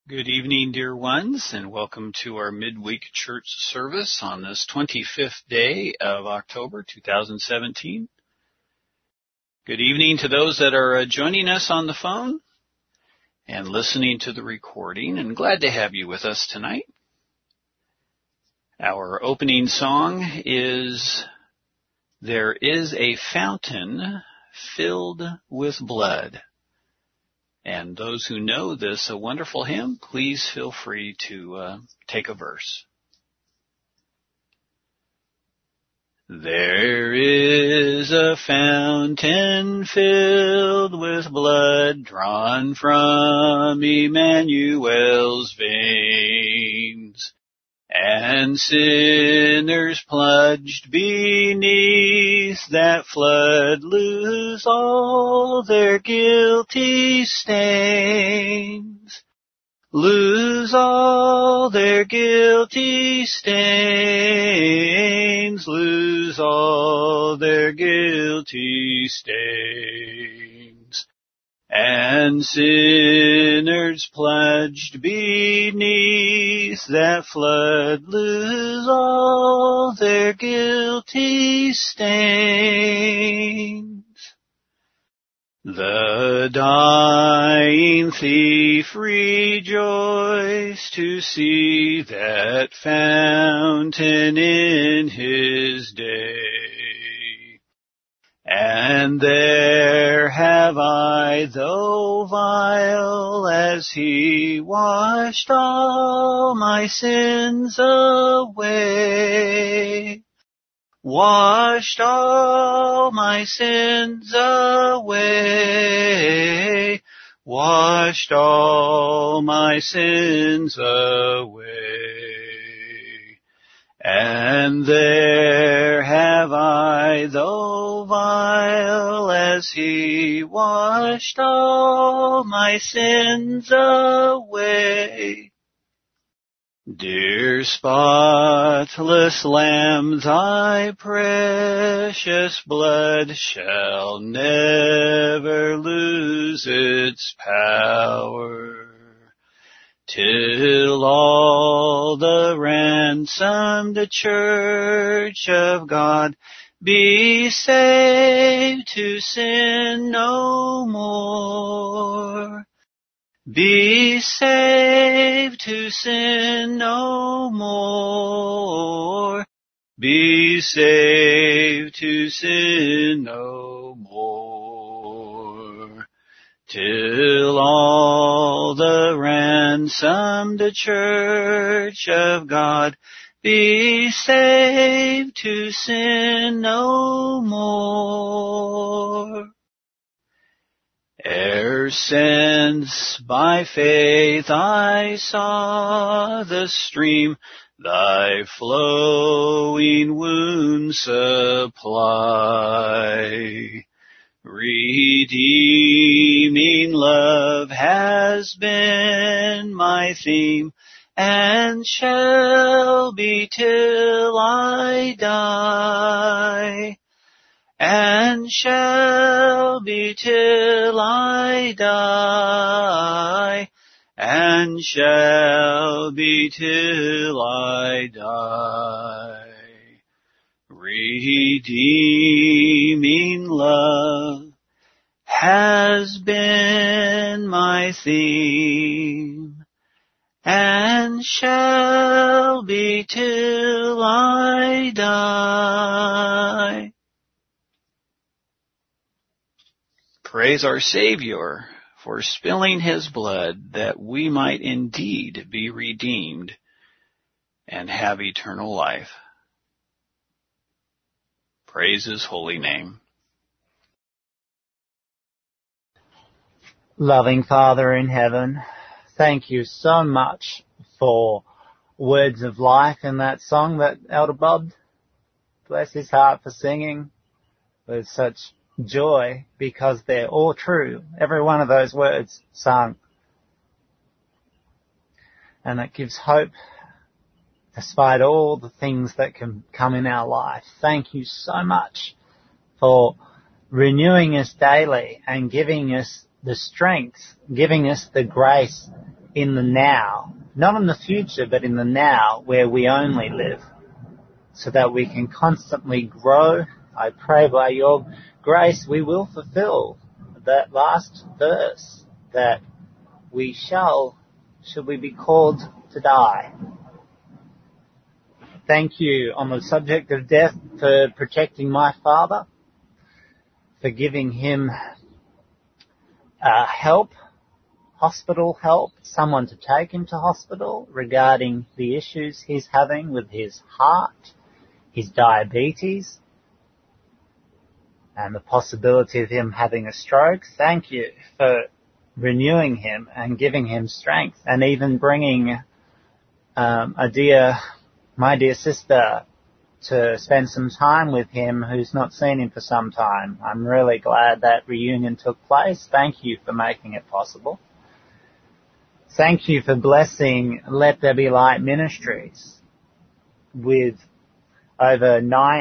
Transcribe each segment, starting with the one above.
Good evening, dear ones, and welcome to our midweek church service on this 25th day of October 2017. Good evening to those that are joining us on the phone and listening to the recording, and glad to have you with us tonight. Our opening song is "There is a Fountain Filled with Blood." And those who know this a wonderful hymn, please feel free to take a verse. There is a fountain filled with blood drawn from Emmanuel's veins, and sinners plunged beneath that flood lose all their guilty stains. Lose all their guilty stains. Lose all their guilty stains. And sinners plunged beneath that flood lose all their guilty stains. The dying thief rejoiced to see that fountain in his day. And there have I, though vile, as he washed all my sins away. Washed all my sins away. Washed all my sins away. And there have I, though vile, as he washed all my sins away. Dear spotless Lamb, thy precious blood shall never lose its power, till all the ransomed church of God be saved to sin no more. Be saved to sin no more. Be saved to sin no more. Till all the ransomed church of God be saved to sin no more. Ere since by faith I saw the stream thy flowing wounds supply, redeeming love has been my theme, and shall be till I die. And shall be till I die, and shall be till I die. Redeeming love has been my theme, and shall be till I die. Praise our Savior for spilling his blood that we might indeed be redeemed and have eternal life. Praise his holy name. Loving Father in heaven, thank you so much for words of life in that song that Elder Bob, bless his heart, for singing with such joy, because they're all true. Every one of those words sung. And it gives hope despite all the things that can come in our life. Thank you so much for renewing us daily and giving us the strength, giving us the grace in the now, not in the future, but in the now where we only live, so that we can constantly grow. I pray by your grace we will fulfill that last verse, that we shall, should we be called to die. Thank you on the subject of death for protecting my father, for giving him help, hospital help, someone to take him to hospital regarding the issues he's having with his heart, his diabetes, and the possibility of him having a stroke. Thank you for renewing him and giving him strength, and even bringing my dear sister to spend some time with him who's not seen him for some time. I'm really glad that reunion took place. Thank you for making it possible. Thank you for blessing Let There Be Light Ministries with over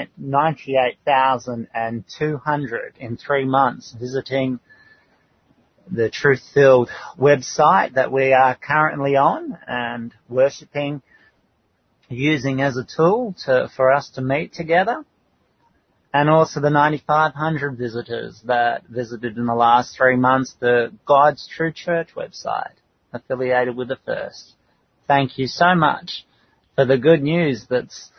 98,200 in 3 months visiting the Truth-Filled website that we are currently on and worshipping, using as a tool for us to meet together. And also the 9,500 visitors that visited in the last 3 months the God's True Church website, affiliated with the First. Thank you so much for the good news that's,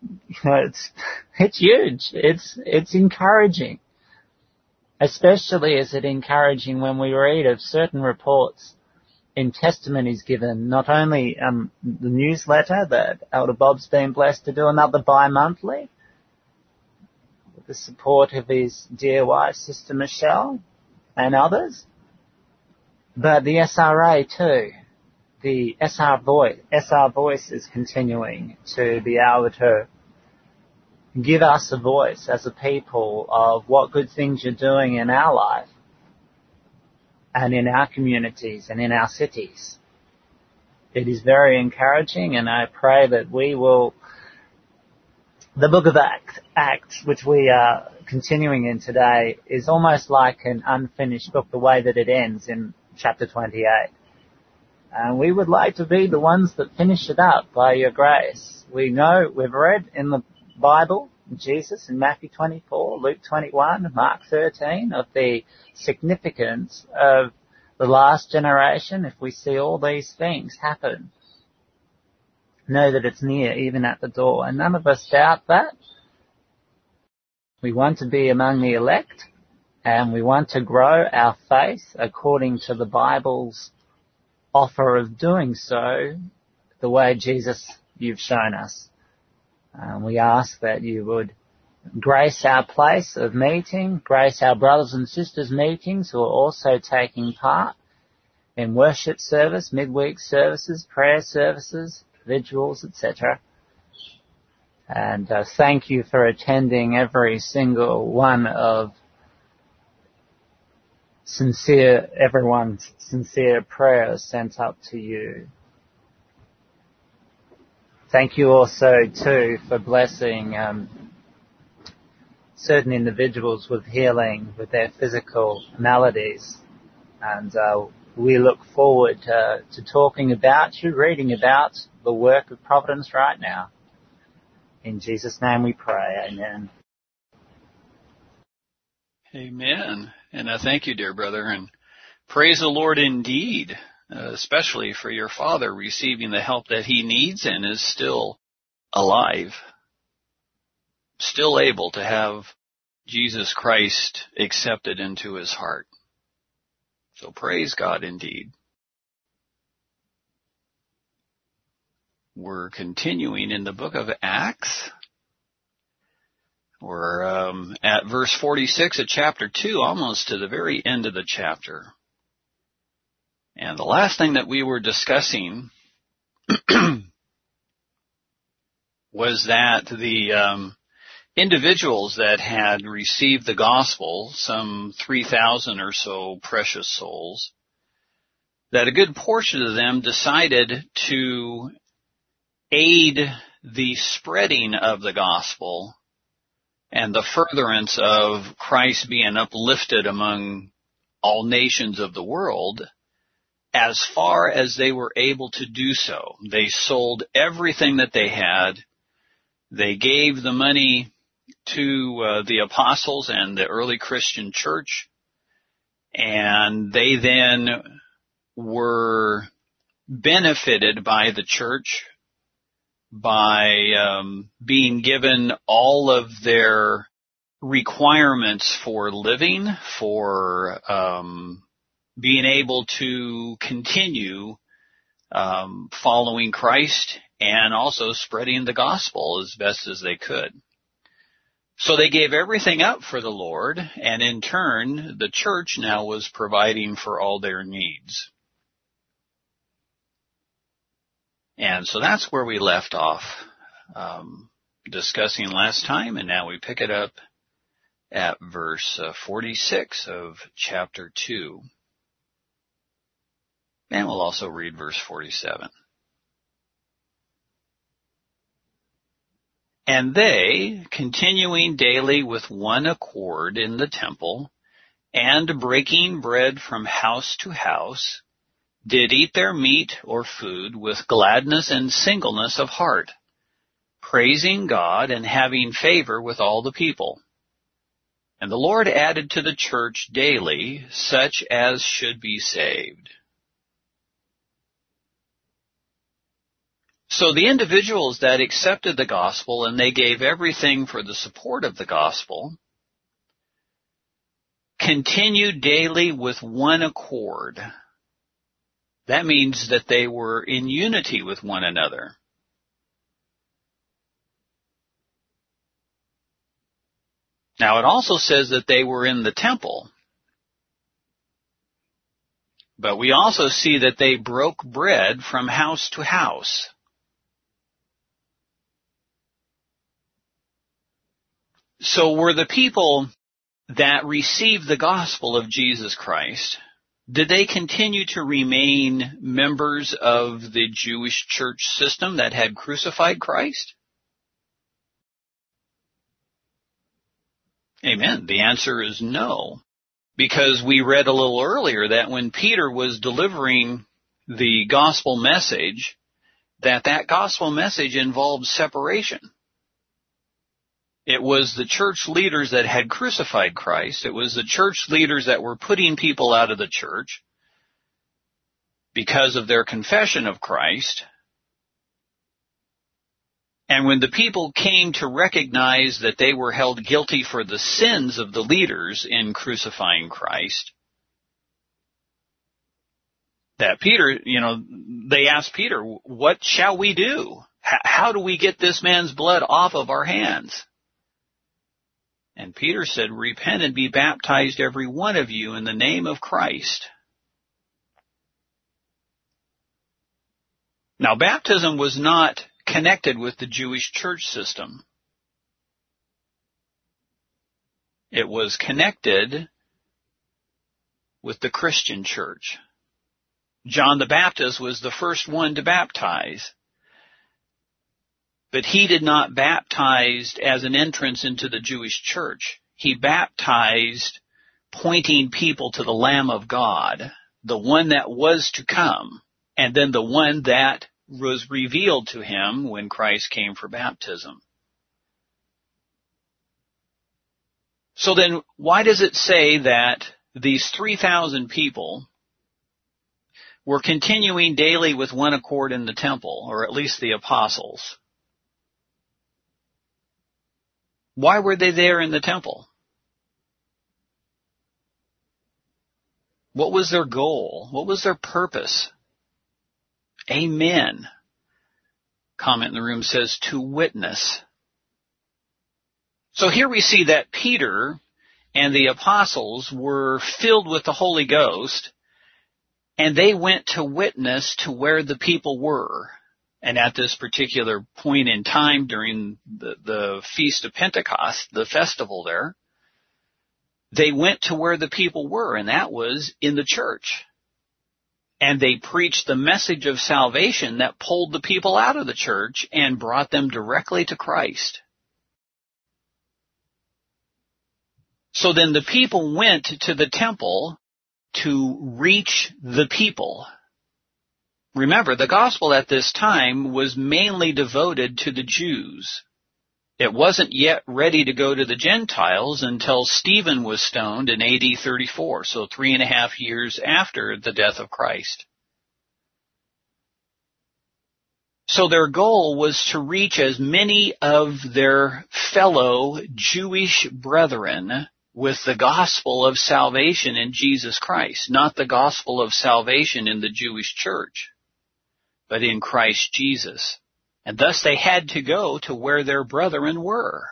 it's huge. It's encouraging. Especially is it encouraging when we read of certain reports in testimonies given, not only the newsletter that Elder Bob's been blessed to do, another bi-monthly, with the support of his dear wife, Sister Michelle, and others, but the SRA too. The SR Voice is continuing to be able to give us a voice as a people of what good things you're doing in our life and in our communities and in our cities. It is very encouraging, and I pray that we will, the book of Acts, which we are continuing in today, is almost like an unfinished book, the way that it ends in chapter 28. And we would like to be the ones that finish it up by your grace. We know, we've read in the Bible, Jesus in Matthew 24, Luke 21, Mark 13, of the significance of the last generation. If we see all these things happen, know that it's near, even at the door. And none of us doubt that. We want to be among the elect, and we want to grow our faith according to the Bible's offer of doing so, the way, Jesus, you've shown us. We ask that you would grace our place of meeting, grace our brothers and sisters' meetings who are also taking part in worship service, midweek services, prayer services, vigils, etc. And thank you for attending every single one of everyone's sincere prayers sent up to you. Thank you also, too, for blessing certain individuals with healing with their physical maladies. And we look forward to talking about you, reading about the work of Providence right now. In Jesus' name we pray. Amen. Amen. And I thank you, dear brother, and praise the Lord indeed, especially for your father receiving the help that he needs and is still alive, still able to have Jesus Christ accepted into his heart. So praise God indeed. We're continuing in the book of Acts. We're at verse 46 of chapter 2, almost to the very end of the chapter. And the last thing that we were discussing was that the individuals that had received the gospel, some 3,000 or so precious souls, that a good portion of them decided to aid the spreading of the gospel and the furtherance of Christ being uplifted among all nations of the world as far as they were able to do so. They sold everything that they had. They gave the money to the apostles and the early Christian church, and they then were benefited by the church by being given all of their requirements for living, for being able to continue following Christ and also spreading the gospel as best as they could. So they gave everything up for the Lord, and in turn, the church now was providing for all their needs. And so that's where we left off discussing last time, and now we pick it up at verse 46 of chapter 2. And we'll also read verse 47. And they, continuing daily with one accord in the temple, and breaking bread from house to house, did eat their meat or food with gladness and singleness of heart, praising God and having favor with all the people. And the Lord added to the church daily such as should be saved. So the individuals that accepted the gospel and they gave everything for the support of the gospel continued daily with one accord. That means that they were in unity with one another. Now it also says that they were in the temple. But we also see that they broke bread from house to house. So were the people that received the gospel of Jesus Christ, did they continue to remain members of the Jewish church system that had crucified Christ? Amen. The answer is no. Because we read a little earlier that when Peter was delivering the gospel message, that gospel message involved separation. It was the church leaders that had crucified Christ. It was the church leaders that were putting people out of the church because of their confession of Christ. And when the people came to recognize that they were held guilty for the sins of the leaders in crucifying Christ, that Peter, they asked Peter, what shall we do? How do we get this man's blood off of our hands? And Peter said, repent and be baptized every one of you in the name of Christ. Now, baptism was not connected with the Jewish church system. It was connected with the Christian church. John the Baptist was the first one to baptize. But he did not baptize as an entrance into the Jewish church. He baptized pointing people to the Lamb of God, the one that was to come, and then the one that was revealed to him when Christ came for baptism. So then, why does it say that these 3,000 people were continuing daily with one accord in the temple, or at least the apostles? Why were they there in the temple? What was their goal? What was their purpose? Amen. Comment in the room says, to witness. So here we see that Peter and the apostles were filled with the Holy Ghost, and they went to witness to where the people were. And at this particular point in time during the Feast of Pentecost, the festival there, they went to where the people were, and that was in the church. And they preached the message of salvation that pulled the people out of the church and brought them directly to Christ. So then the people went to the temple to reach the people. remember, the gospel at this time was mainly devoted to the Jews. It wasn't yet ready to go to the Gentiles until Stephen was stoned in AD 34, so 3.5 years after the death of Christ. So their goal was to reach as many of their fellow Jewish brethren with the gospel of salvation in Jesus Christ, not the gospel of salvation in the Jewish church, but in Christ Jesus. And thus they had to go to where their brethren were.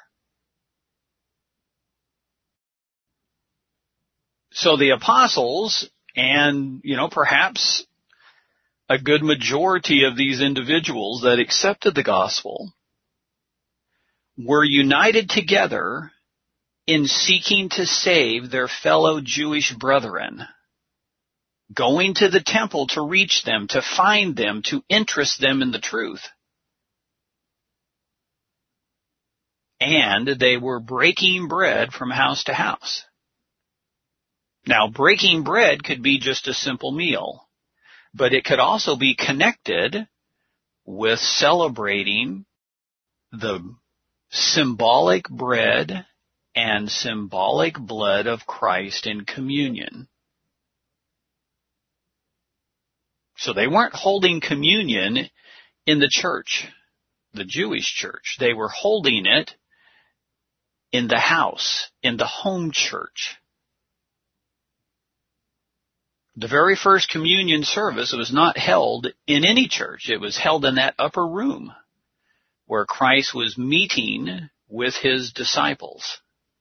So the apostles, and, perhaps a good majority of these individuals that accepted the gospel, were united together in seeking to save their fellow Jewish brethren, going to the temple to reach them, to find them, to interest them in the truth. And they were breaking bread from house to house. Now, breaking bread could be just a simple meal, but it could also be connected with celebrating the symbolic bread and symbolic blood of Christ in communion. So they weren't holding communion in the church, the Jewish church. They were holding it in the house, in the home church. The very first communion service was not held in any church. It was held in that upper room where Christ was meeting with his disciples.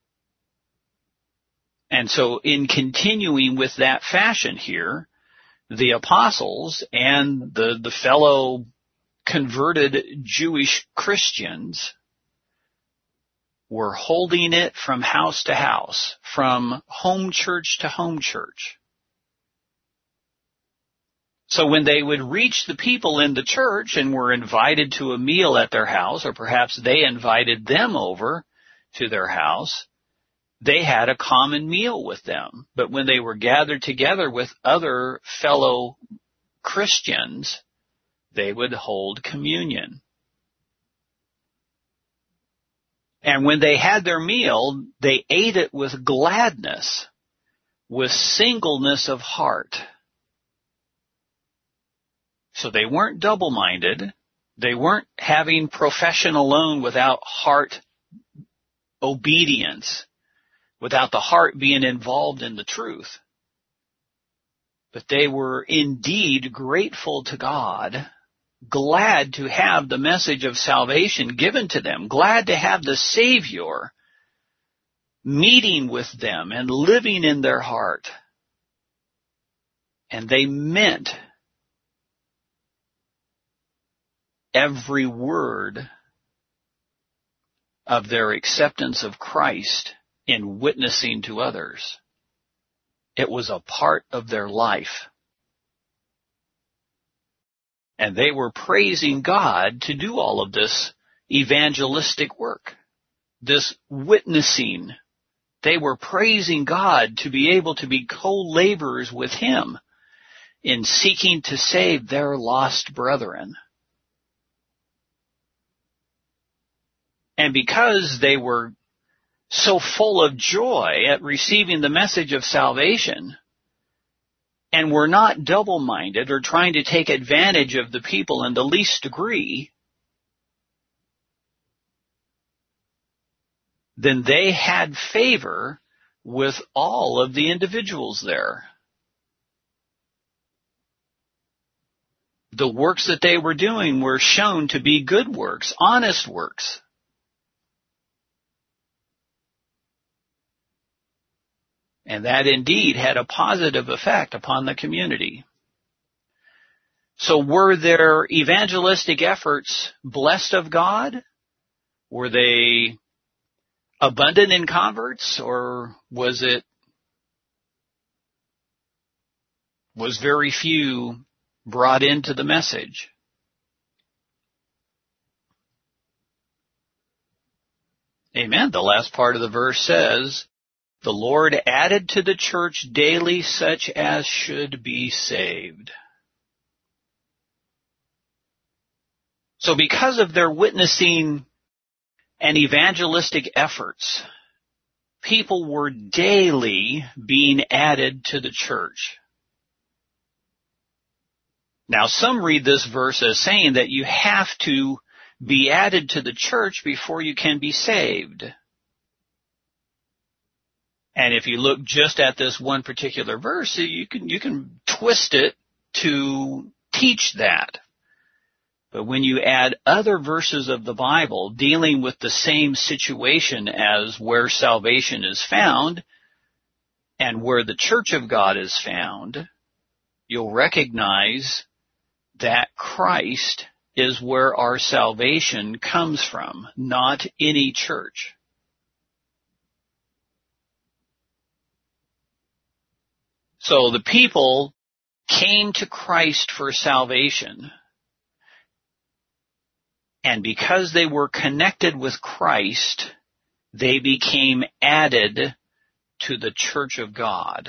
And so in continuing with that fashion here, the apostles and the fellow converted Jewish Christians were holding it from house to house, from home church to home church. So when they would reach the people in the church and were invited to a meal at their house, or perhaps they invited them over to their house, they had a common meal with them. But when they were gathered together with other fellow Christians, they would hold communion. And when they had their meal, they ate it with gladness, with singleness of heart. So they weren't double-minded. They weren't having profession alone without heart obedience, without the heart being involved in the truth. But they were indeed grateful to God, glad to have the message of salvation given to them, glad to have the Savior meeting with them and living in their heart. And they meant every word of their acceptance of Christ in witnessing to others. It was a part of their life. And they were praising God to do all of this evangelistic work, this witnessing. They were praising God to be able to be co-laborers with Him in seeking to save their lost brethren. And because they were so full of joy at receiving the message of salvation, and were not double-minded or trying to take advantage of the people in the least degree, then they had favor with all of the individuals there. The works that they were doing were shown to be good works, honest works. And that indeed had a positive effect upon the community. So were their evangelistic efforts blessed of God? Were they abundant in converts, or was very few brought into the message? Amen. The last part of the verse says, "The Lord added to the church daily such as should be saved." So because of their witnessing and evangelistic efforts, people were daily being added to the church. Now, some read this verse as saying that you have to be added to the church before you can be saved. And if you look just at this one particular verse, you can twist it to teach that. But when you add other verses of the Bible dealing with the same situation as where salvation is found and where the church of God is found, you'll recognize that Christ is where our salvation comes from, not any church. So the people came to Christ for salvation. And because they were connected with Christ, they became added to the church of God.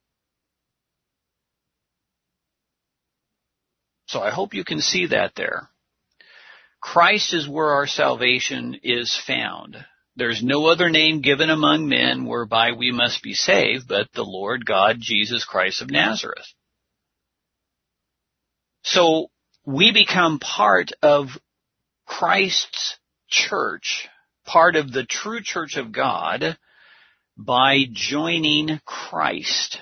So I hope you can see that there. Christ is where our salvation is found. There's no other name given among men whereby we must be saved but the Lord God, Jesus Christ of Nazareth. So we become part of Christ's church, part of the true church of God, by joining Christ.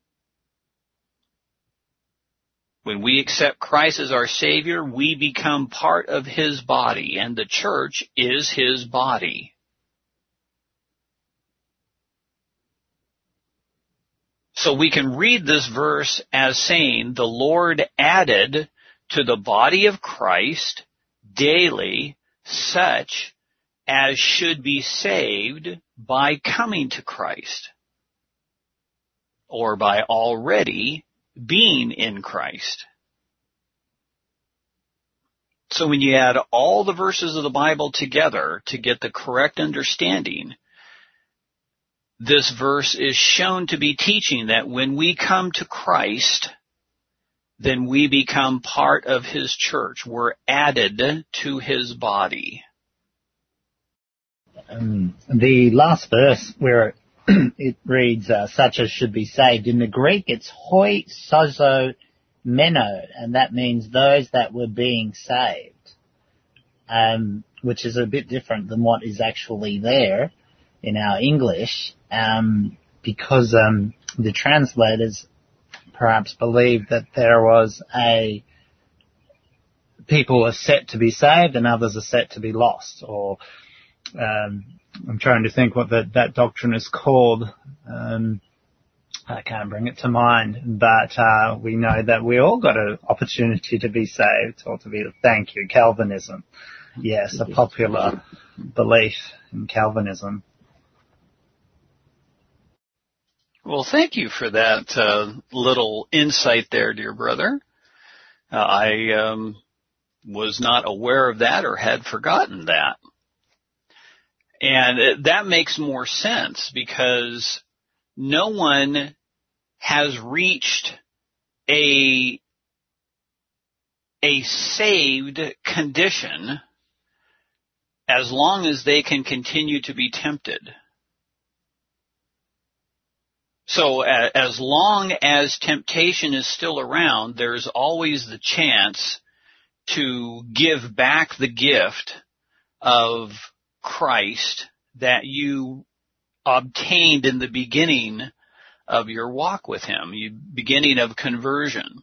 When we accept Christ as our Savior, we become part of His body, and the church is His body. So we can read this verse as saying, the Lord added to the body of Christ daily such as should be saved by coming to Christ, or by already being in Christ. So when you add all the verses of the Bible together to get the correct understanding, this verse is shown to be teaching that when we come to Christ, then we become part of His church. We're added to His body. The last verse where it reads, such as should be saved. In the Greek, it's hoi sozo meno, and that means those that were being saved, which is a bit different than what is actually there in our English, because the translators perhaps believed that there was people are set to be saved and others are set to be lost, or I'm trying to think what that doctrine is called. I can't bring it to mind, but we know that we all got an opportunity to be saved, or to be, thank you, Calvinism. Yes, a popular belief in Calvinism. Well, thank you for that little insight there, dear brother. I was not aware of that or had forgotten that. And that makes more sense because no one has reached a saved condition as long as they can continue to be tempted. So as long as temptation is still around, there's always the chance to give back the gift of Christ that you obtained in the beginning of your walk with Him, beginning of conversion.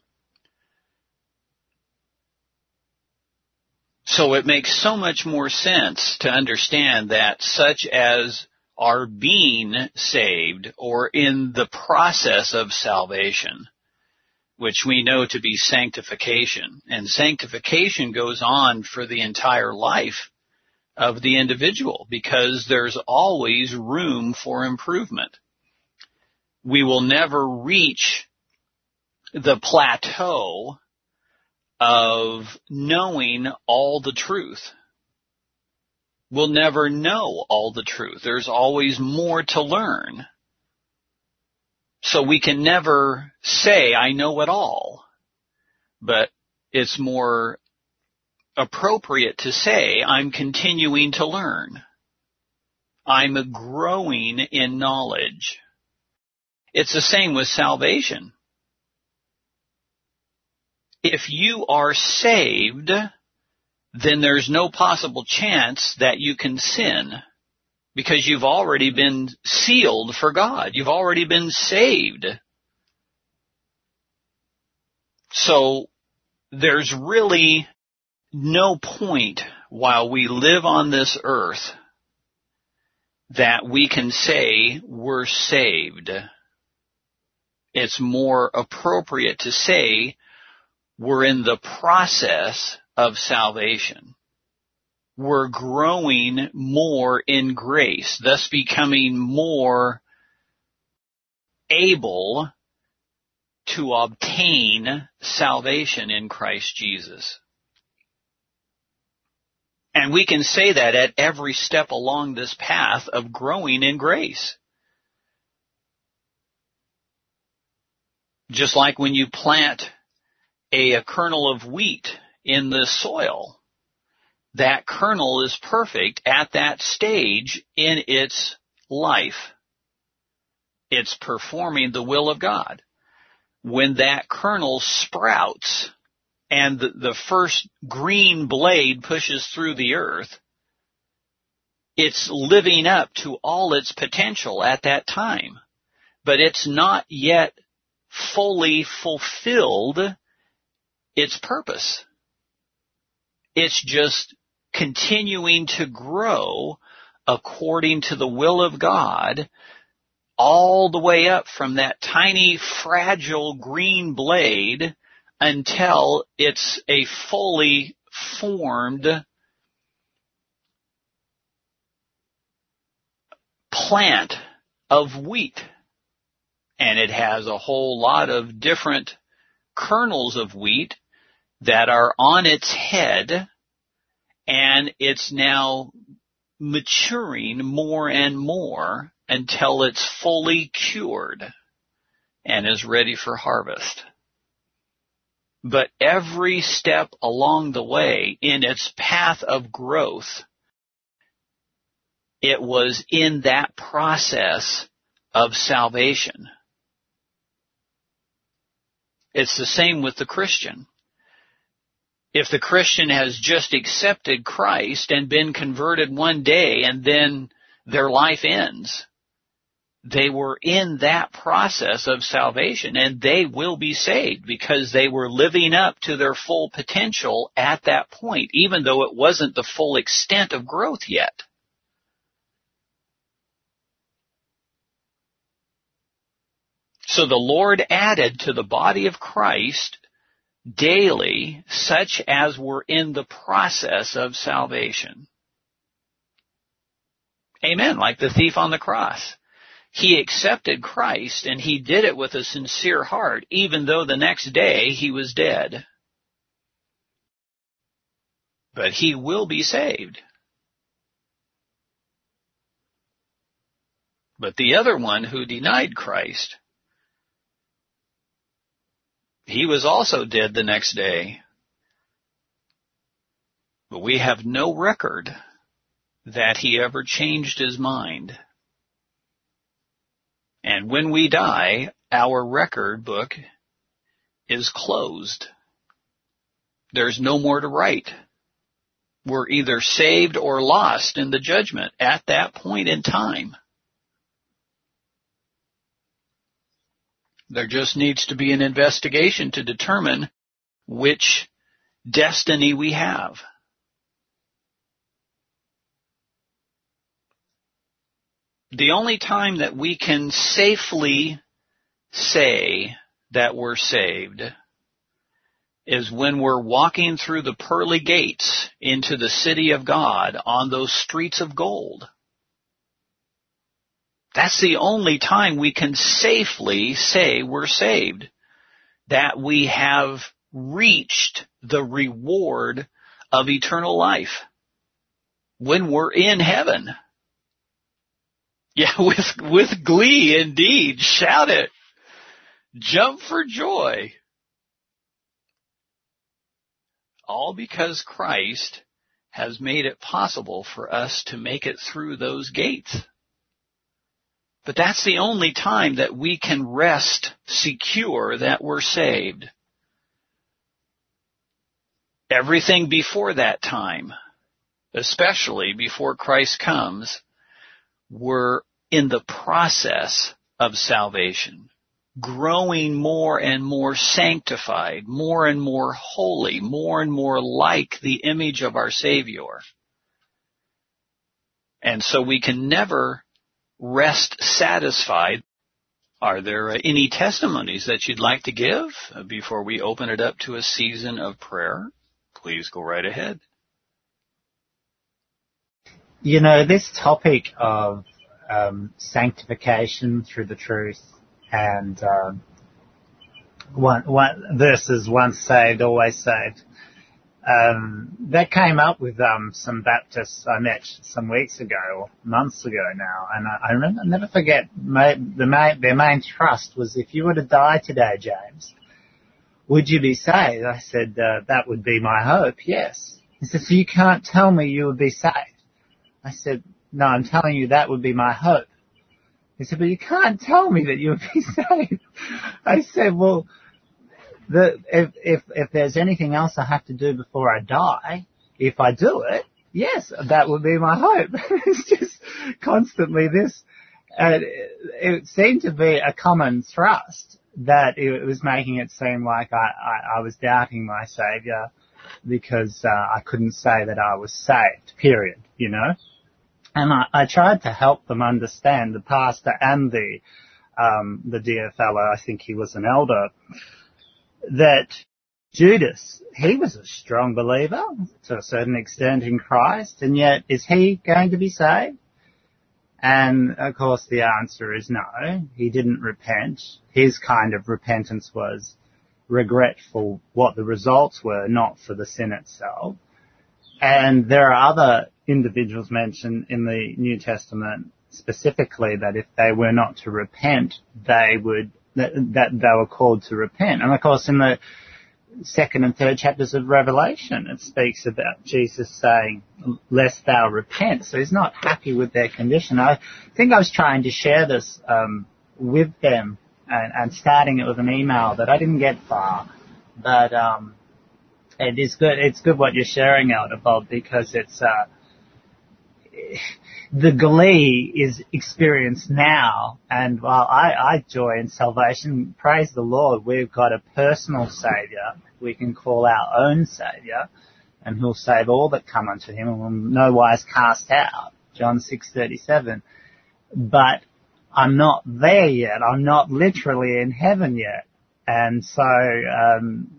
So it makes so much more sense to understand that such as are being saved or in the process of salvation, which we know to be sanctification. And sanctification goes on for the entire life of the individual because there's always room for improvement. We will never reach the plateau of knowing all the truth. We'll never know all the truth. There's always more to learn. So we can never say, I know it all. But it's more appropriate to say, I'm continuing to learn. I'm growing in knowledge. It's the same with salvation. If you are saved, then there's no possible chance that you can sin, because you've already been sealed for God. You've already been saved. So there's really no point while we live on this earth that we can say we're saved. It's more appropriate to say we're in the process of salvation. We're growing more in grace, thus becoming more able to obtain salvation in Christ Jesus. And we can say that at every step along this path of growing in grace. Just like when you plant a kernel of wheat in the soil, that kernel is perfect at that stage in its life. It's performing the will of God. When that kernel sprouts and the first green blade pushes through the earth, it's living up to all its potential at that time. But it's not yet fully fulfilled its purpose. It's just continuing to grow according to the will of God, all the way up from that tiny, fragile green blade until it's a fully formed plant of wheat. And it has a whole lot of different kernels of wheat that are on its head, and it's now maturing more and more until it's fully cured and is ready for harvest. But every step along the way in its path of growth, it was in that process of salvation. It's the same with the Christian. If the Christian has just accepted Christ and been converted one day and then their life ends, they were in that process of salvation, and they will be saved because they were living up to their full potential at that point, even though it wasn't the full extent of growth yet. So the Lord added to the body of Christ daily such as were in the process of salvation. Amen. Like the thief on the cross. He accepted Christ, and he did it with a sincere heart, even though the next day he was dead. But he will be saved. But the other one who denied Christ, he was also dead the next day. But we have no record that he ever changed his mind. And when we die, our record book is closed. There's no more to write. We're either saved or lost in the judgment at that point in time. There just needs to be an investigation to determine which destiny we have. The only time that we can safely say that we're saved is when we're walking through the pearly gates into the city of God on those streets of gold. That's the only time we can safely say we're saved, that we have reached the reward of eternal life when we're in heaven. Yeah, with glee indeed. Shout it. Jump for joy. all because Christ has made it possible for us to make it through those gates. But that's the only time that we can rest secure that we're saved. Everything before that time, especially before Christ comes, we're in the process of salvation, growing more and more sanctified, more and more holy, more and more like the image of our Savior. And so we can never rest satisfied. Are there any testimonies that you'd like to give before we open it up to a season of prayer? Please go right ahead. You know, this topic of sanctification through the truth and one versus once saved, always saved, that came up with some Baptists I met some weeks ago, or months ago now, and I remember, I'll never forget, their main thrust was, if you were to die today, James, would you be saved? I said, that would be my hope, yes. He said, so you can't tell me you would be saved? I said, no, I'm telling you that would be my hope. He said, but you can't tell me that you would be saved. I said, well, if there's anything else I have to do before I die, if I do it, yes, that would be my hope. It's just constantly this. It seemed to be a common thrust that it was making it seem like I was doubting my Saviour because I couldn't say that I was saved, period, you know. And I tried to help them understand, the pastor and the dear fellow, I think he was an elder, that Judas, he was a strong believer to a certain extent in Christ, and yet is he going to be saved? And of course the answer is no. He didn't repent. His kind of repentance was regret for what the results were, not for the sin itself. And there are other individuals mentioned in the New Testament specifically that if they were not to repent, that they were called to repent. And of course in the second and third chapters of Revelation, it speaks about Jesus saying, lest thou repent. So he's not happy with their condition. I think I was trying to share this with them and starting it with an email, that I didn't get far. But it is good. It's good what you're sharing, Elder Bob, because it's the glee is experienced now, and while I joy in salvation, praise the Lord, we've got a personal Saviour we can call our own Saviour, and who'll save all that come unto him and will no wise cast out, John 6:37. But I'm not there yet. I'm not literally in heaven yet. And so I'm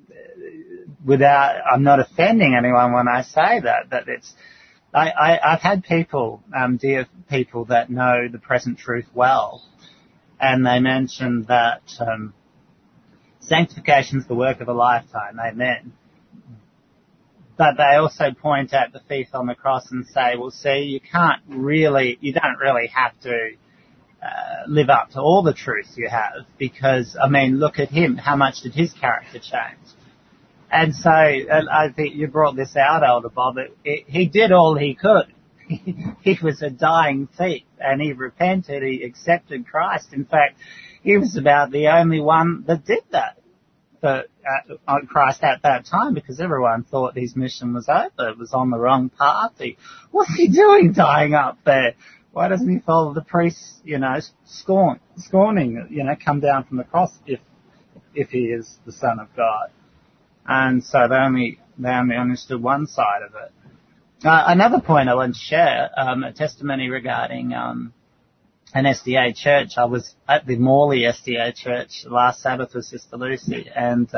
not offending anyone when I say that it's, I've had people, dear people that know the present truth well, and they mentioned that sanctification is the work of a lifetime. Amen. But they also point at the thief on the cross and say, well, see, you don't really have to live up to all the truths you have, because, I mean, look at him. How much did his character change? And so, I think you brought this out, Elder Bob. He did all he could. He was a dying thief, and he repented. He accepted Christ. In fact, he was about the only one that did that on Christ at that time, because everyone thought his mission was over. It was on the wrong path. What's he doing dying up there? Why doesn't he follow the priests, scorning, come down from the cross if he is the Son of God? And so they only understood one side of it. Another point I want to share, a testimony regarding an SDA church. I was at the Morley SDA church last Sabbath with Sister Lucy, and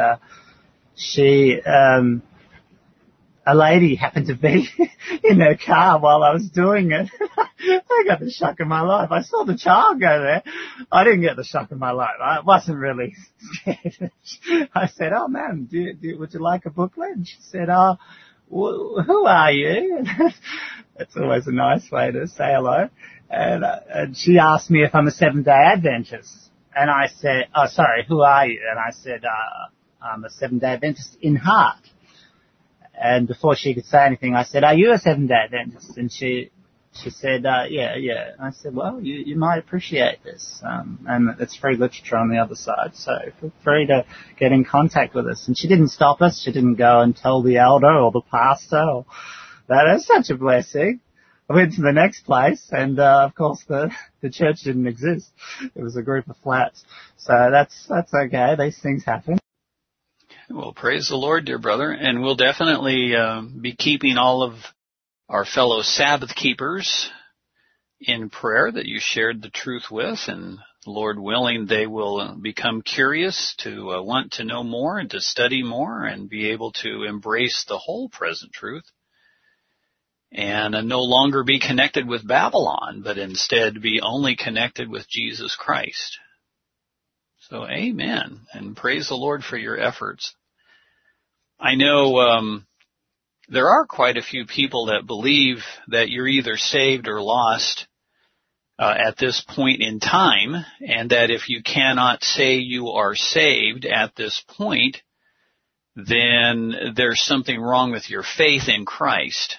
a lady happened to be in her car while I was doing it. I got the shock of my life. I saw the child go there. I didn't get the shock of my life. I wasn't really scared. I said, oh, ma'am, would you like a booklet? And she said, who are you? That's always a nice way to say hello. And she asked me if I'm a Seventh-day Adventist. And I said, oh, sorry, who are you? And I said, I'm a Seventh-day Adventist in heart. And before she could say anything, I said, "Are you a Seventh-day Adventist?" And she said, yeah. I said, "Well, you might appreciate this. And it's free literature on the other side, so feel free to get in contact with us." And she didn't stop us. She didn't go and tell the elder or the pastor. That is such a blessing. I went to the next place, and of course the church didn't exist. It was a group of flats. So that's okay. These things happen. Well, praise the Lord, dear brother, and we'll definitely be keeping all of our fellow Sabbath keepers in prayer that you shared the truth with, and Lord willing, they will become curious to want to know more and to study more and be able to embrace the whole present truth and no longer be connected with Babylon, but instead be only connected with Jesus Christ. So amen, and praise the Lord for your efforts. I know there are quite a few people that believe that you're either saved or lost at this point in time, and that if you cannot say you are saved at this point, then there's something wrong with your faith in Christ,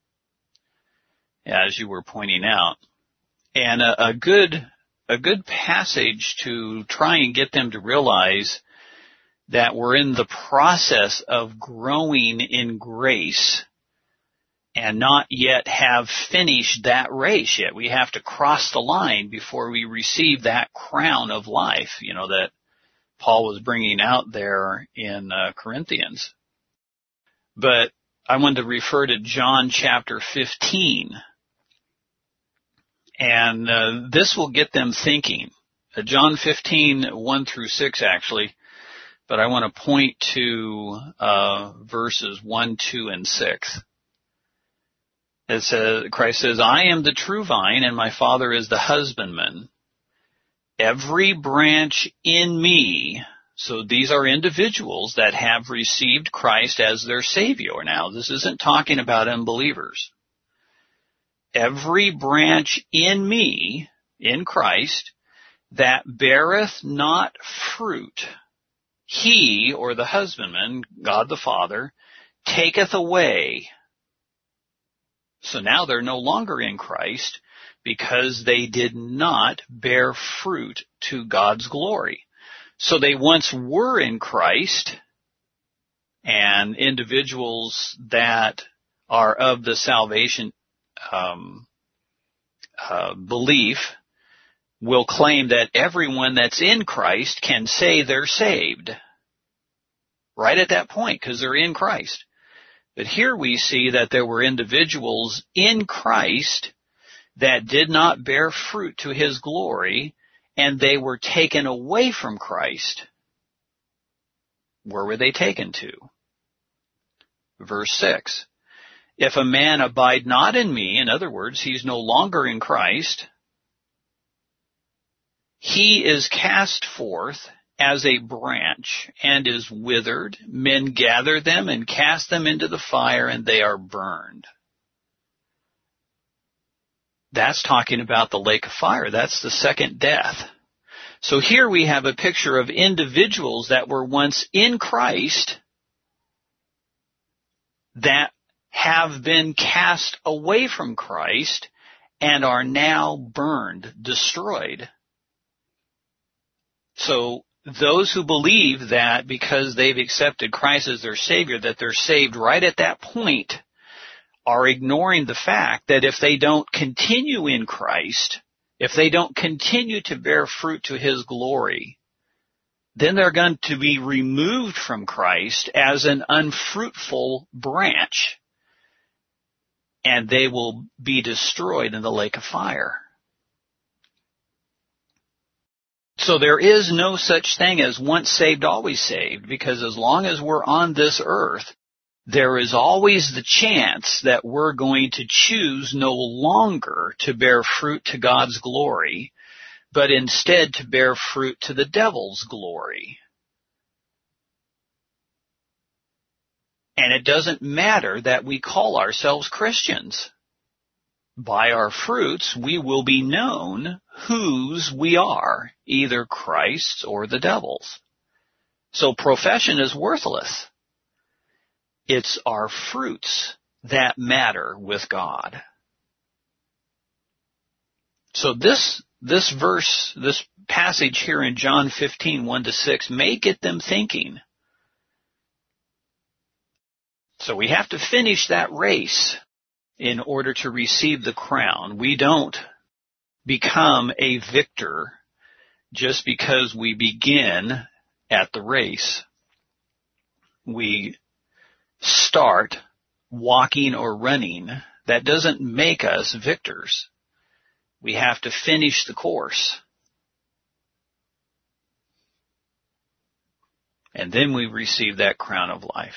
as you were pointing out. And a good passage to try and get them to realize that we're in the process of growing in grace and not yet have finished that race yet. We have to cross the line before we receive that crown of life, that Paul was bringing out there in Corinthians. But I wanted to refer to John chapter 15. And this will get them thinking. John 15, 1 through 6 actually. But I want to point to verses 1, 2, and 6. It says, Christ says, "I am the true vine, and my Father is the husbandman. Every branch in me," so these are individuals that have received Christ as their Savior. Now, this isn't talking about unbelievers. "Every branch in me, in Christ, that beareth not fruit, He," or the husbandman, God the Father, "taketh away." So now they're no longer in Christ because they did not bear fruit to God's glory. So they once were in Christ, and individuals that are of the salvation belief will claim that everyone that's in Christ can say they're saved right at that point because they're in Christ. But here we see that there were individuals in Christ that did not bear fruit to His glory, and they were taken away from Christ. Where were they taken to? Verse 6. "If a man abide not in me," in other words, he's no longer in Christ, "he is cast forth as a branch and is withered. Men gather them and cast them into the fire, and they are burned." That's talking about the lake of fire. That's the second death. So here we have a picture of individuals that were once in Christ that have been cast away from Christ and are now burned, destroyed. So those who believe that because they've accepted Christ as their Savior, that they're saved right at that point, are ignoring the fact that if they don't continue in Christ, if they don't continue to bear fruit to His glory, then they're going to be removed from Christ as an unfruitful branch, and they will be destroyed in the lake of fire. So there is no such thing as once saved, always saved, because as long as we're on this earth, there is always the chance that we're going to choose no longer to bear fruit to God's glory, but instead to bear fruit to the devil's glory. And it doesn't matter that we call ourselves Christians. By our fruits, we will be known whose we are, either Christ's or the devil's. So profession is worthless. It's our fruits that matter with God. So this verse, this passage here in John 15, 1-6 may get them thinking. So we have to finish that race in order to receive the crown. We don't become a victor just because we begin at the race. We start walking or running. That doesn't make us victors. We have to finish the course. And then we receive that crown of life.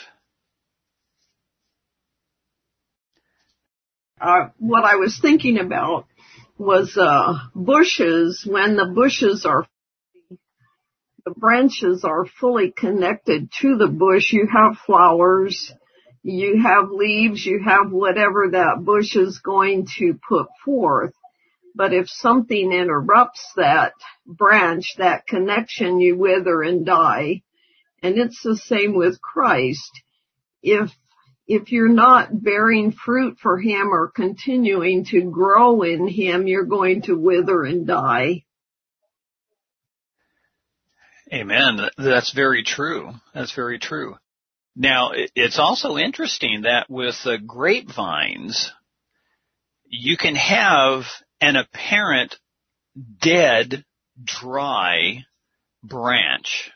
What I was thinking about was bushes. When the branches are fully connected to the bush, you have flowers, you have leaves, you have whatever that bush is going to put forth. But if something interrupts that branch, that connection, you wither and die. And it's the same with Christ. If you're not bearing fruit for Him or continuing to grow in Him, you're going to wither and die. Amen. That's very true. That's very true. Now, it's also interesting that with the grapevines, you can have an apparent dead, dry branch.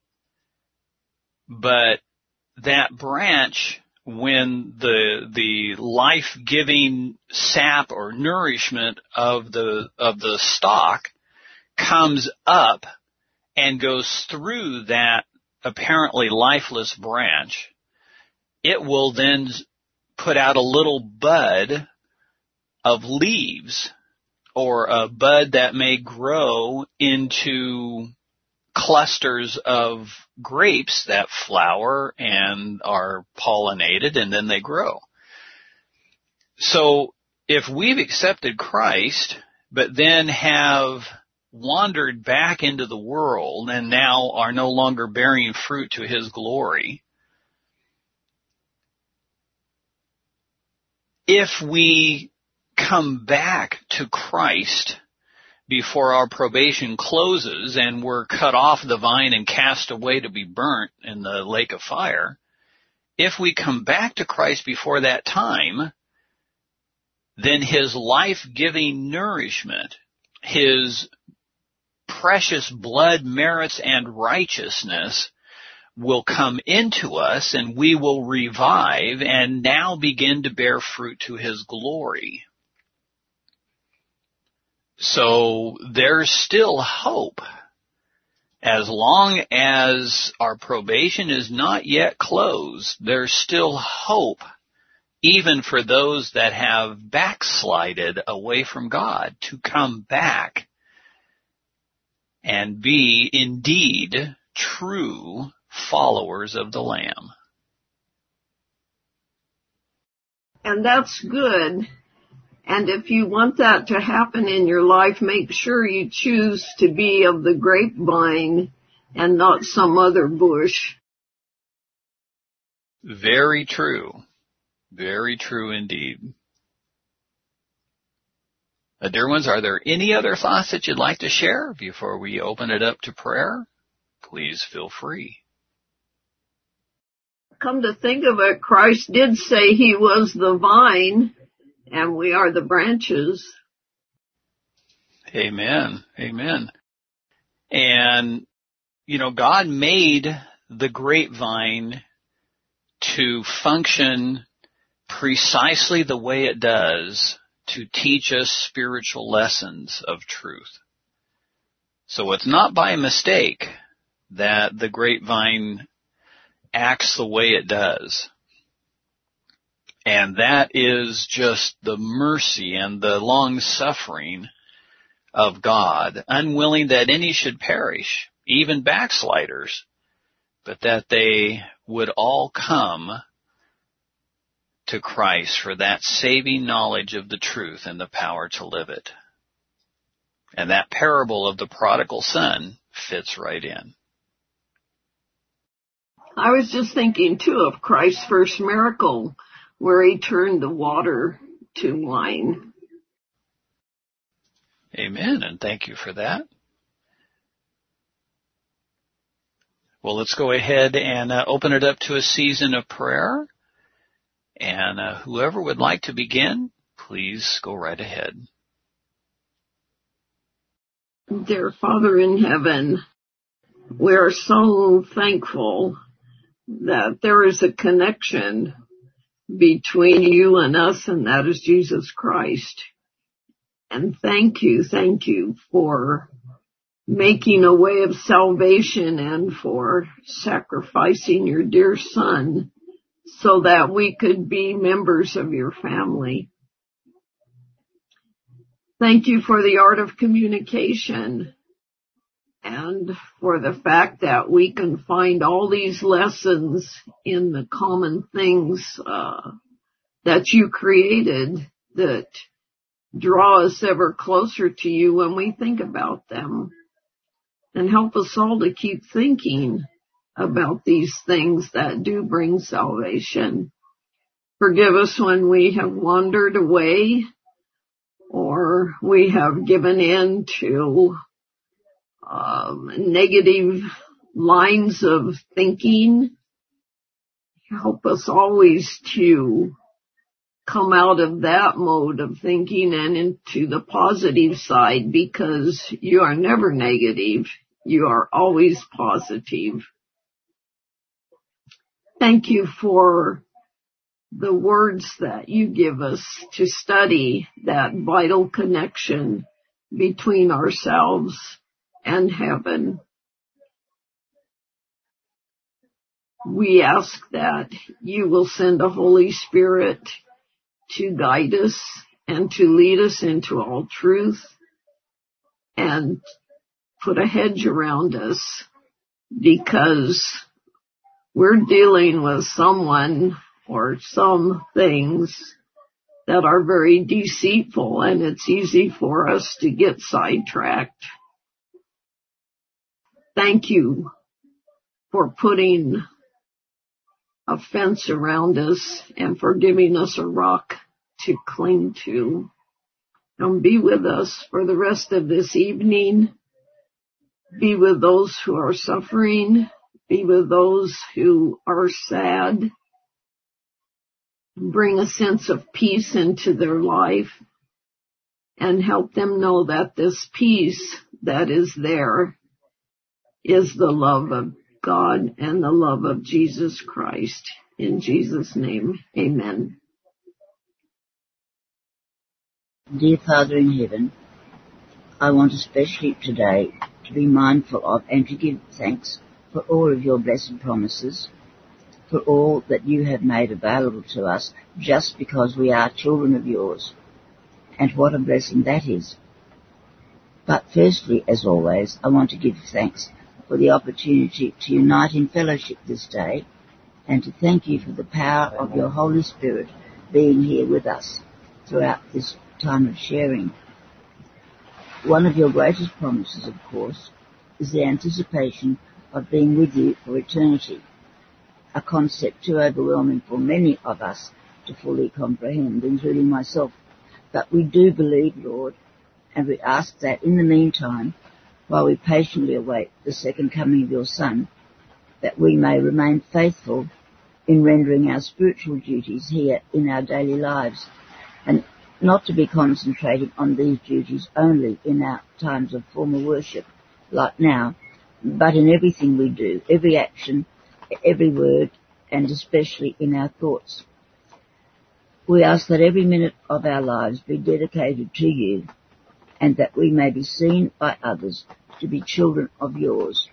But that branch, when the life-giving sap or nourishment of the stalk comes up and goes through that apparently lifeless branch, it will then put out a little bud of leaves, or a bud that may grow into clusters of grapes that flower and are pollinated, and then they grow. So if we've accepted Christ, but then have wandered back into the world and now are no longer bearing fruit to His glory, if we come back to Christ before our probation closes and we're cut off the vine and cast away to be burnt in the lake of fire, if we come back to Christ before that time, then His life-giving nourishment, His precious blood, merits, and righteousness will come into us, and we will revive and now begin to bear fruit to His glory. So there's still hope. As long as our probation is not yet closed, there's still hope, even for those that have backslided away from God, to come back and be indeed true followers of the Lamb. And that's good. And if you want that to happen in your life, make sure you choose to be of the grapevine and not some other bush. Very true. Very true indeed. Dear ones, are there any other thoughts that you'd like to share before we open it up to prayer? Please feel free. Come to think of it, Christ did say He was the vine, and we are the branches. Amen. Amen. And, God made the grapevine to function precisely the way it does to teach us spiritual lessons of truth. So it's not by mistake that the grapevine acts the way it does. And that is just the mercy and the long-suffering of God, unwilling that any should perish, even backsliders, but that they would all come to Christ for that saving knowledge of the truth and the power to live it. And that parable of the prodigal son fits right in. I was just thinking, too, of Christ's first miracle, where he turned the water to wine. Amen, and thank you for that. Well, let's go ahead and open it up to a season of prayer. And whoever would like to begin, please go right ahead. Dear Father in heaven, we are so thankful that there is a connection between you and us, and that is Jesus Christ. And thank you for making a way of salvation and for sacrificing your dear Son so that we could be members of your family. Thank you for the art of communication and for the fact that we can find all these lessons in the common things that you created that draw us ever closer to you when we think about them. And help us all to keep thinking about these things that do bring salvation. Forgive us when we have wandered away or we have given in to negative lines of thinking. Help us always to come out of that mode of thinking and into the positive side, because you are never negative. You are always positive. Thank you for the words that you give us to study that vital connection between ourselves and heaven. We ask that you will send the Holy Spirit to guide us and to lead us into all truth and put a hedge around us, because we're dealing with someone or some things that are very deceitful, and it's easy for us to get sidetracked. Thank you for putting a fence around us and for giving us a rock to cling to. And be with us for the rest of this evening. Be with those who are suffering. Be with those who are sad. Bring a sense of peace into their life and help them know that this peace that is there is the love of God and the love of Jesus Christ. In Jesus' name, amen. Dear Father in heaven, I want especially today to be mindful of and to give thanks for all of your blessed promises, for all that you have made available to us just because we are children of yours. And what a blessing that is. But firstly, as always, I want to give thanks for the opportunity to unite in fellowship this day, and to thank you for the power of your Holy Spirit being here with us throughout this time of sharing. One of your greatest promises, of course, is the anticipation of being with you for eternity, a concept too overwhelming for many of us to fully comprehend, including myself. But we do believe, Lord, and we ask that in the meantime, while we patiently await the second coming of your Son, that we may remain faithful in rendering our spiritual duties here in our daily lives, and not to be concentrating on these duties only in our times of formal worship, like now, but in everything we do, every action, every word, and especially in our thoughts. We ask that every minute of our lives be dedicated to you, and that we may be seen by others to be children of yours,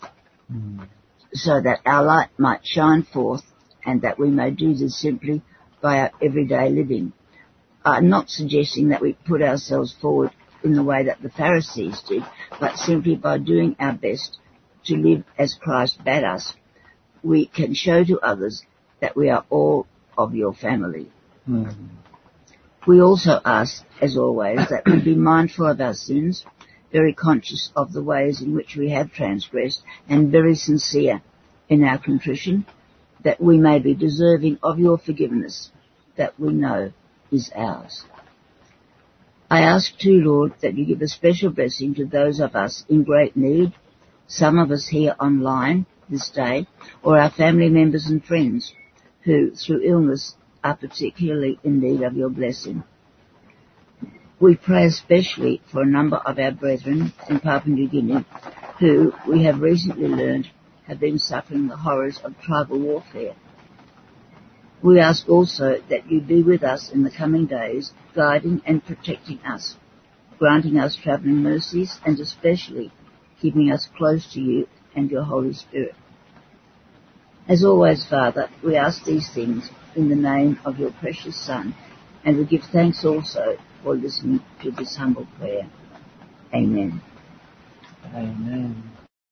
so that our light might shine forth, and that we may do this simply by our everyday living. I'm not suggesting that we put ourselves forward in the way that the Pharisees did, but simply by doing our best to live as Christ bade us, we can show to others that we are all of your family. We also ask, as always, that we be mindful of our sins, very conscious of the ways in which we have transgressed, and very sincere in our contrition, that we may be deserving of your forgiveness, that we know is ours. I ask too, Lord, that you give a special blessing to those of us in great need, some of us here online this day, or our family members and friends who, through illness, are particularly in need of your blessing. We pray especially for a number of our brethren in Papua New Guinea who, we have recently learned, have been suffering the horrors of tribal warfare. We ask also that you be with us in the coming days, guiding and protecting us, granting us travelling mercies, and especially keeping us close to you and your Holy Spirit. As always, Father, we ask these things in the name of your precious Son, and we give thanks also for listening to this humble prayer. Amen. Amen.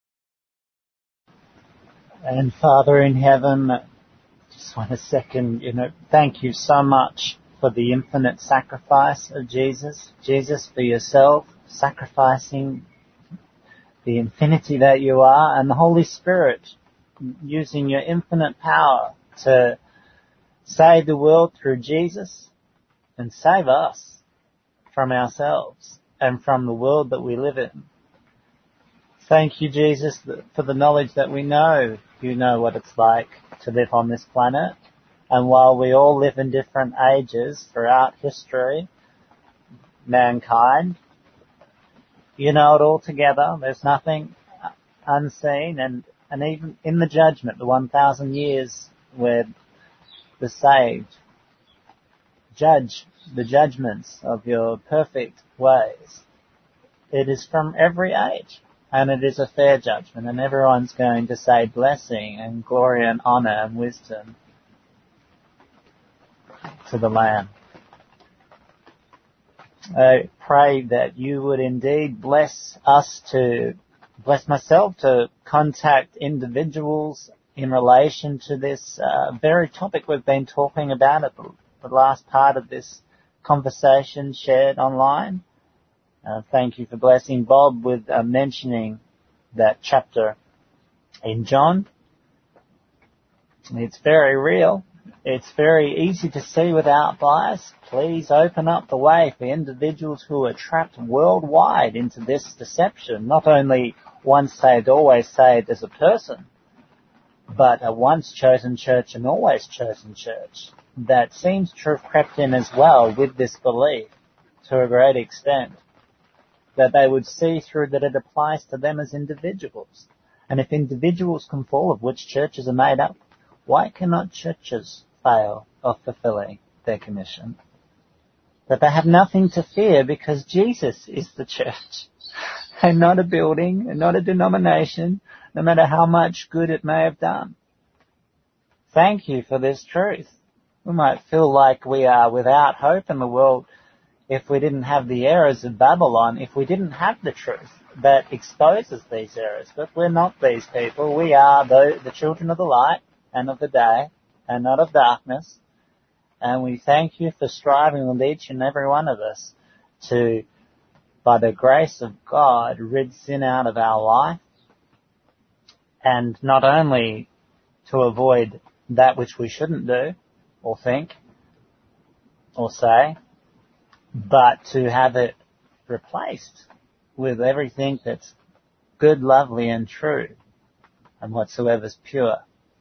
And Father in heaven, just want to second, thank you so much for the infinite sacrifice of Jesus. Jesus, for yourself, sacrificing the infinity that you are, and the Holy Spirit, using your infinite power to save the world through Jesus and save us from ourselves and from the world that we live in. Thank you, Jesus, for the knowledge that we know you know what it's like to live on this planet. And while we all live in different ages throughout history, mankind, you know it all together. There's nothing unseen. And even in the judgment, the 1,000 years where the saved judge the judgments of your perfect ways, it is from every age. And it is a fair judgment, and everyone's going to say blessing and glory and honor and wisdom to the Lamb. I pray that you would indeed bless myself to contact individuals in relation to this very topic we've been talking about at the last part of this conversation shared online. Thank you for blessing Bob with mentioning that chapter in John. It's very real. It's very easy to see without bias. Please open up the way for individuals who are trapped worldwide into this deception. Not only once saved, always saved as a person, but a once chosen church and always chosen church that seems to have crept in as well with this belief to a great extent, that they would see through that it applies to them as individuals. And if individuals can fall, of which churches are made up, why cannot churches fail of fulfilling their commission? That they have nothing to fear because Jesus is the church, and not a building, and not a denomination, no matter how much good it may have done. Thank you for this truth. We might feel like we are without hope in the world if we didn't have the errors of Babylon, if we didn't have the truth that exposes these errors. But we're not these people. We are the children of the light and of the day and not of darkness. And we thank you for striving with each and every one of us to, by the grace of God, rid sin out of our life, and not only to avoid that which we shouldn't do or think or say, but to have it replaced with everything that's good, lovely, and true, and whatsoever's pure.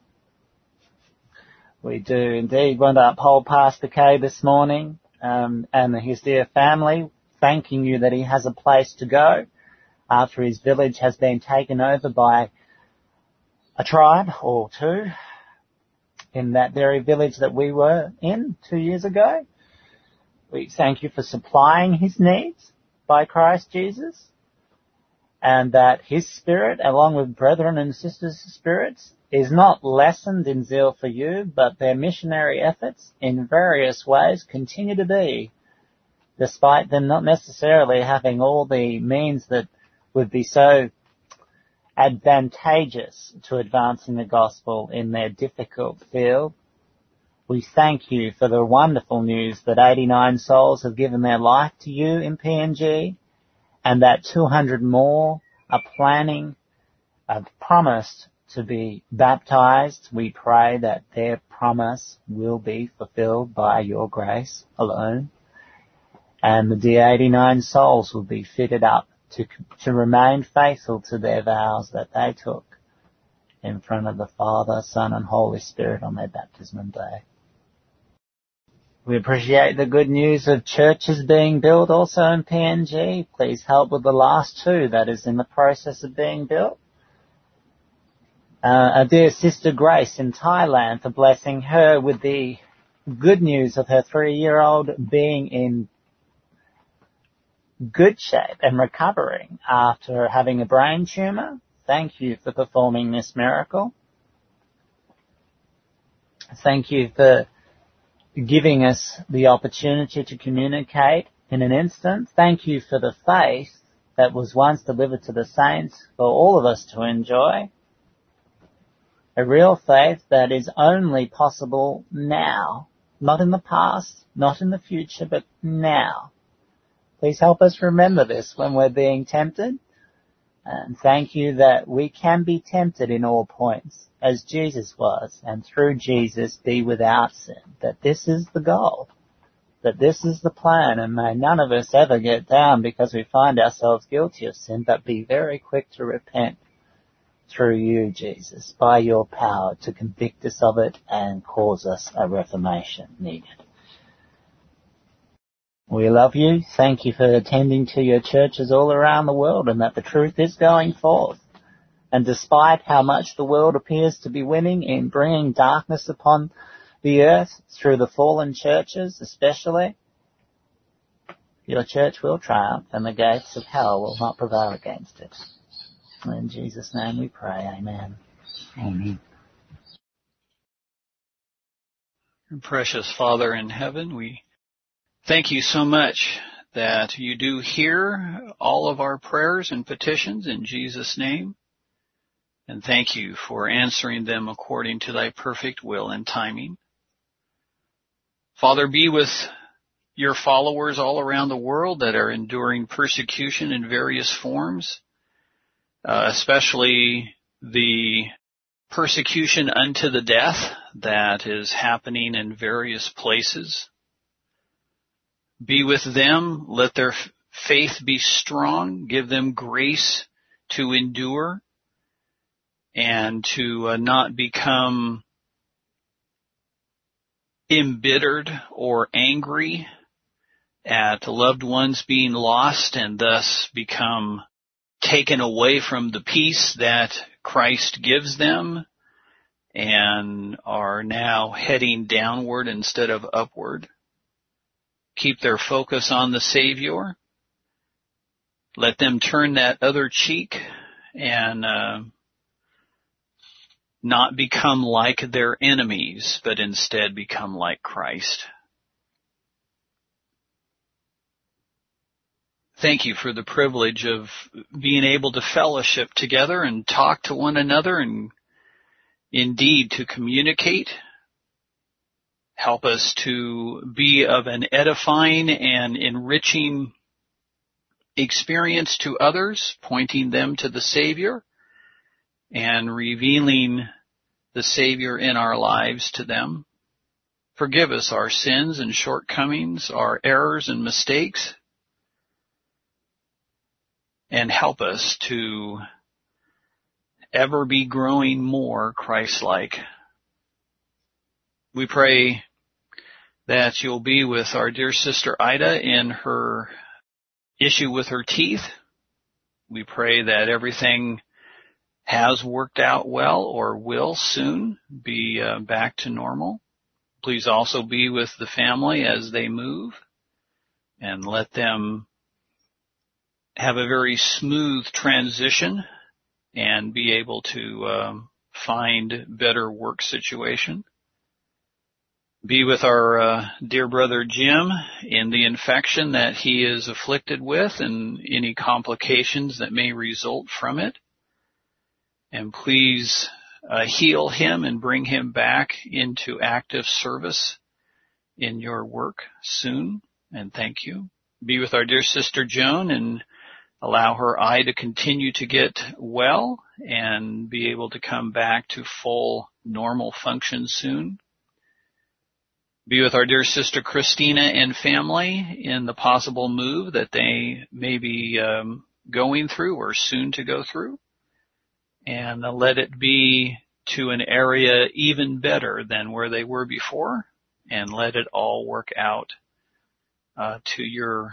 We do indeed want to uphold Pastor Kay this morning, and his dear family, thanking you that he has a place to go after his village has been taken over by a tribe or two in that very village that we were in 2 years ago. We thank you for supplying his needs by Christ Jesus, and that his spirit, along with brethren and sisters' spirits, is not lessened in zeal for you, but their missionary efforts in various ways continue to be, despite them not necessarily having all the means that would be so advantageous to advancing the gospel in their difficult field. We thank you for the wonderful news that 89 souls have given their life to you in PNG, and that 200 more are promised to be baptized. We pray that their promise will be fulfilled by your grace alone. And the dear 89 souls will be fitted up to remain faithful to their vows that they took in front of the Father, Son, and Holy Spirit on their baptismal day. We appreciate the good news of churches being built also in PNG. Please help with the last two that is in the process of being built. Our dear sister Grace in Thailand, for blessing her with the good news of her 3-year-old being in good shape and recovering after having a brain tumour. Thank you for performing this miracle. Thank you for giving us the opportunity to communicate in an instant. Thank you for the faith that was once delivered to the saints for all of us to enjoy. A real faith that is only possible now, not in the past, not in the future, but now. Please help us remember this when we're being tempted. And thank you that we can be tempted in all points, as Jesus was, and through Jesus be without sin. That this is the goal, that this is the plan, and may none of us ever get down because we find ourselves guilty of sin, but be very quick to repent through you, Jesus, by your power to convict us of it and cause us a reformation needed. We love you. Thank you for attending to your churches all around the world, and that the truth is going forth. And despite how much the world appears to be winning in bringing darkness upon the earth through the fallen churches especially, your church will triumph and the gates of hell will not prevail against it. In Jesus' name we pray. Amen. Amen. Precious Father in heaven, we thank you so much that you do hear all of our prayers and petitions in Jesus' name. And thank you for answering them according to thy perfect will and timing. Father, be with your followers all around the world that are enduring persecution in various forms, especially the persecution unto the death that is happening in various places. Be with them. Let their faith be strong. Give them grace to endure and to not become embittered or angry at loved ones being lost and thus become taken away from the peace that Christ gives them and are now heading downward instead of upward. Keep their focus on the Savior. Let them turn that other cheek and not become like their enemies, but instead become like Christ. Thank you for the privilege of being able to fellowship together and talk to one another and indeed to communicate. Help us to be of an edifying and enriching experience to others, pointing them to the Savior and revealing the Savior in our lives to them. Forgive us our sins and shortcomings, our errors and mistakes, and help us to ever be growing more Christ-like. We pray that you'll be with our dear sister Ida in her issue with her teeth. We pray that everything has worked out well or will soon be back to normal. Please also be with the family as they move and let them have a very smooth transition and be able to find better work situation. Be with our dear brother Jim in the infection that he is afflicted with and any complications that may result from it. And please heal him and bring him back into active service in your work soon. And thank you. Be with our dear sister Joan in Allow her eye to continue to get well and be able to come back to full normal function soon. Be with our dear sister Christina and family in the possible move that they may be going through or soon to go through. And let it be to an area even better than where they were before. And let it all work out to your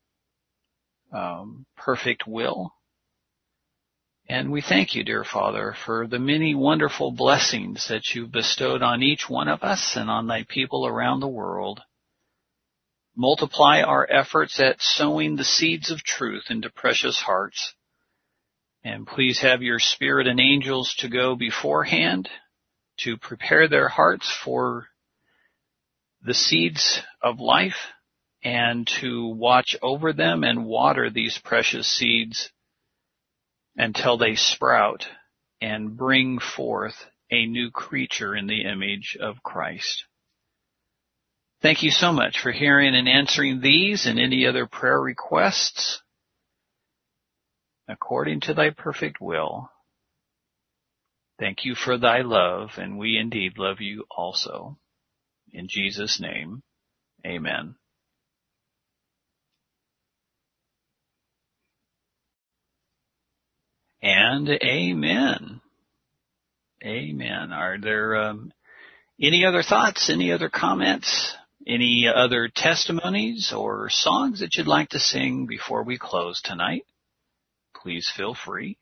perfect will. And we thank you, dear Father, for the many wonderful blessings that you've bestowed on each one of us and on thy people around the world. Multiply our efforts at sowing the seeds of truth into precious hearts. And please have your Spirit and angels to go beforehand to prepare their hearts for the seeds of life and to watch over them and water these precious seeds until they sprout and bring forth a new creature in the image of Christ. Thank you so much for hearing and answering these and any other prayer requests according to thy perfect will. Thank you for thy love, and we indeed love you also. In Jesus' name, amen. And amen. Amen. Are there any other thoughts, any other comments, any other testimonies or songs that you'd like to sing before we close tonight? Please feel free.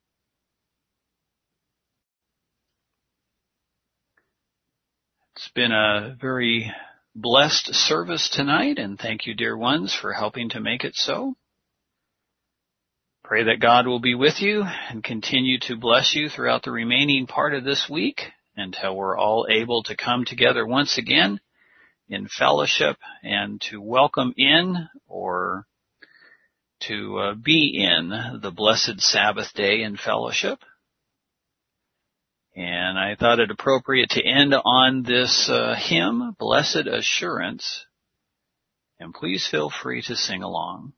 It's been a very blessed service tonight, and thank you, dear ones, for helping to make it so. Pray that God will be with you and continue to bless you throughout the remaining part of this week until we're all able to come together once again in fellowship and to welcome in or to be in the blessed Sabbath day in fellowship. And I thought it appropriate to end on this hymn, Blessed Assurance, and please feel free to sing along.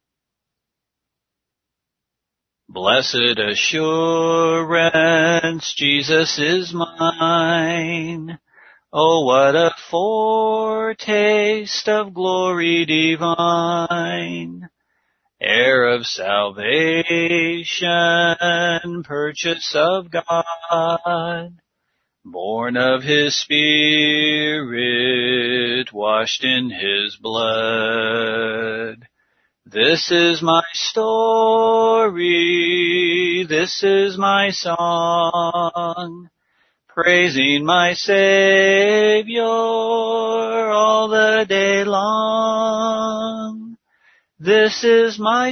Blessed assurance, Jesus is mine. Oh, what a foretaste of glory divine. Heir of salvation, purchase of God, born of his Spirit, washed in his blood. This is my story, this is my song, praising my Savior all the day long. This is my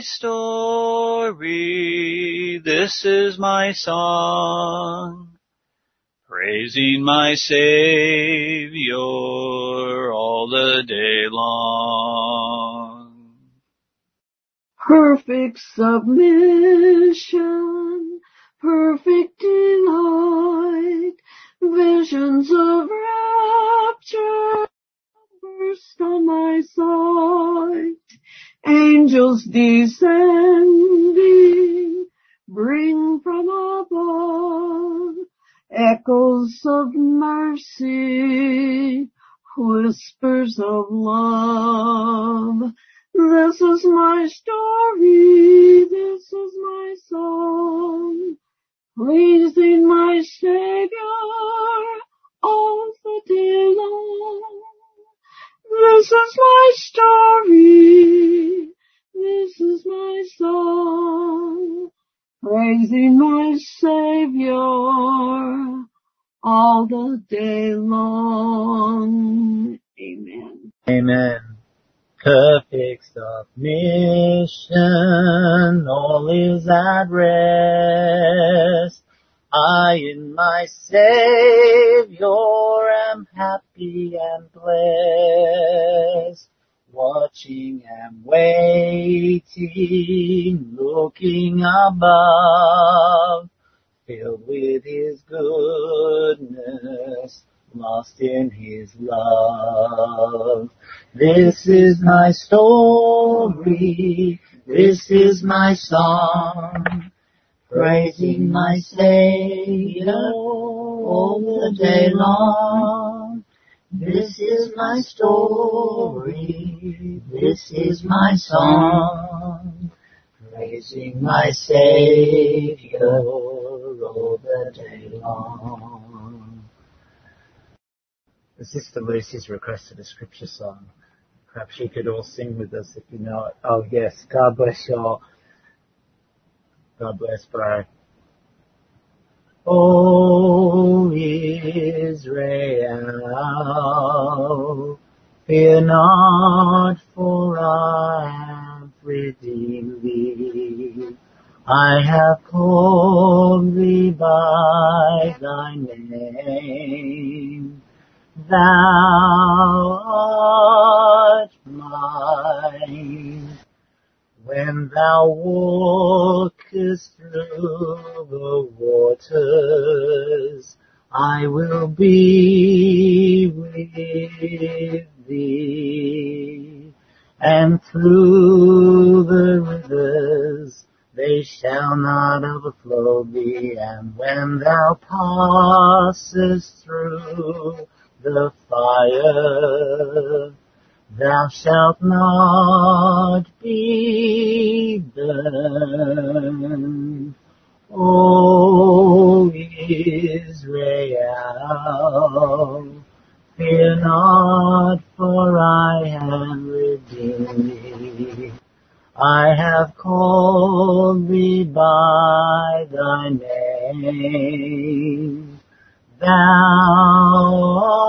story, this is my song, praising my Savior all the day long. Perfect submission, perfect delight, visions of rapture burst on my sight. Angels descending, bring from above echoes of mercy, whispers of love. This is my story, this is my song, praising my Savior all the day long. This is my story, this is my song, praising my Savior all the day long. Amen. Amen. Perfect submission, all is at rest. I in my Savior am happy and blessed, watching and waiting, looking above, filled with his goodness, lost in his love. This is my story, This is my song, praising my Savior all the day long. This is my story, this is my song, praising my Savior all the day long. Sister Lucy's requested a scripture song. Perhaps you could all sing with us if you know it. Oh yes, God bless you all. God bless, bro. O Israel, fear not, for I have redeemed thee. I have called thee by thy name. Thou art mine. When thou walkest through the waters, I will be with thee. And through the rivers, they shall not overflow thee. And when thou passest through the fire, thou shalt not be burned. O Israel, fear not, for I have redeemed thee. I have called thee by thy name. Thou